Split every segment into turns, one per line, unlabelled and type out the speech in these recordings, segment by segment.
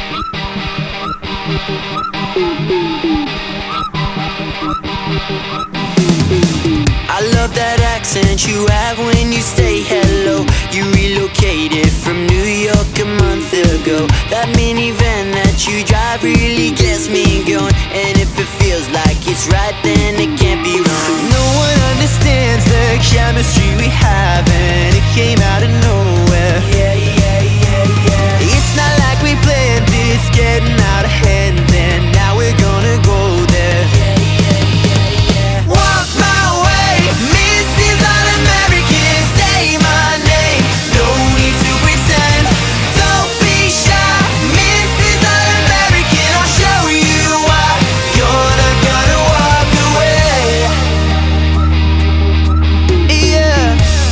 I love that accent you have when you say hello. You relocated from New York a month ago. That minivan that you drive really gets me going. And if it feels like it's right, then it can't be wrong. No one understands the chemistry we have, and it came out of nowhere. Yeah, yeah, yeah, yeah. It's not like we planned it, it's getting out of hand, and now we're gonna go there. Yeah, yeah, yeah, yeah. Walk my way, Mrs. All-American, say my name. No need to pretend, don't be shy, Mrs. All-American, I'll show you why. You're not gonna walk away. Yeah.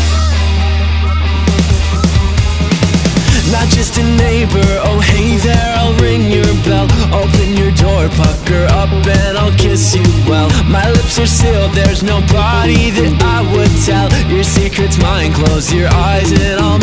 Not just a neighbor, oh hey there, I'll ring your bell. Open your door, pucker up and I'll kiss you well. My lips are sealed, there's nobody that I would tell. Your secret's mine, close your eyes and I'll